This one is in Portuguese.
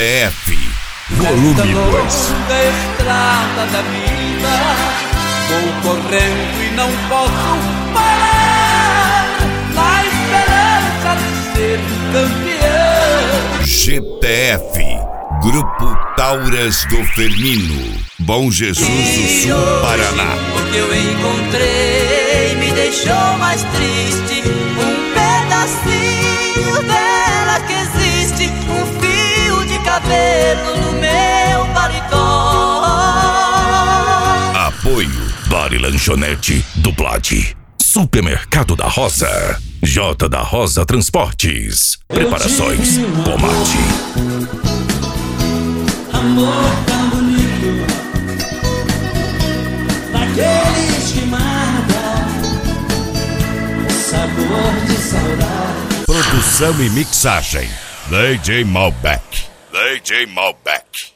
GTF, volume 2. longa estrada da vida, vou correndo e não posso parar, na esperança de ser campeão. GTF, Grupo Tauras do Firmino, Bom Jesus do Sul, Paraná. O que eu encontrei me deixou mais triste, um pedacinho dela que existe, um fio de cabelo no meu paletó. Apoio Bar e Lanchonete do Blade, Supermercado da Rosa, J da Rosa Transportes, Preparações Pomate. Amor tão bonito, daqueles que mata, sabor de saudade. Produção e mixagem, DJ Malbec. DJ Malbec.